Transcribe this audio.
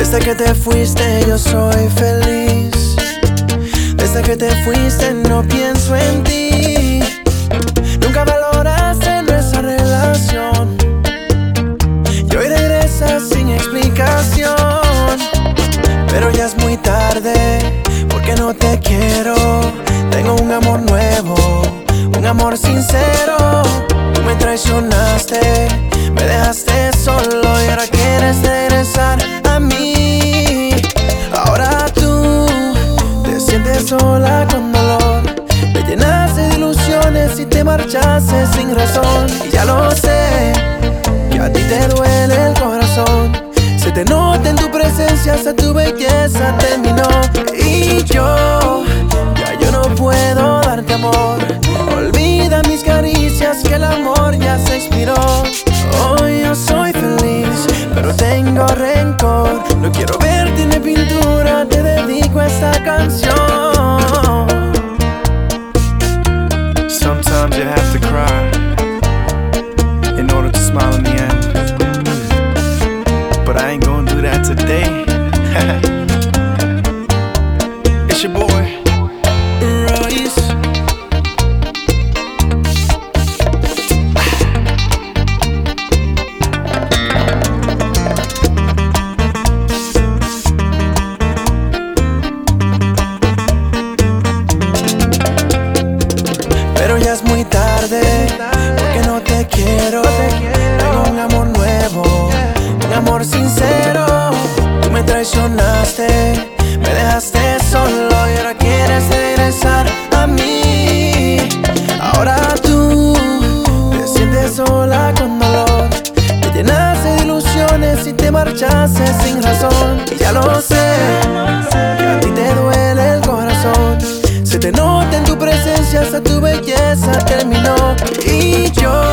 Desde que te fuiste yo soy feliz. Desde que te fuiste no pienso en ti. Nunca valoraste nuestra relación y hoy regresas sin explicación. Pero ya es muy tarde porque no te quiero. Tengo un amor nuevo, un amor sincero. Tú me traicionaste, me dejaste solo y ahora quieres regresar a mí. Ahora tú te sientes sola con dolor, me llenaste de ilusiones y te marchaste sin razón. Y ya lo sé, que a ti te duele el corazón. Se te nota en tu presencia, hasta tu belleza terminó. Y yo no puedo darte amor. Olvida mis caricias, que el amor ya se expiró. Hoy yo soy feliz, pero tengo rencor. No quiero verte en mi pintura, te dedico esta canción. Sometimes you have to cry in order to smile in the end. But I ain't gonna do that today. It's your boy Royce. Pero ya es muy tarde porque no te quiero. Tengo un amor nuevo, un amor sincero. Tú me traicionaste, me dejaste solo y ahora quieres regresar a mí. Ahora tú te sientes sola con dolor, te llenaste de ilusiones y te marchaste sin razón. Y ya lo sé, que a ti te duele el corazón. Se te nota en tu presencia, hasta tu belleza terminó. Y yo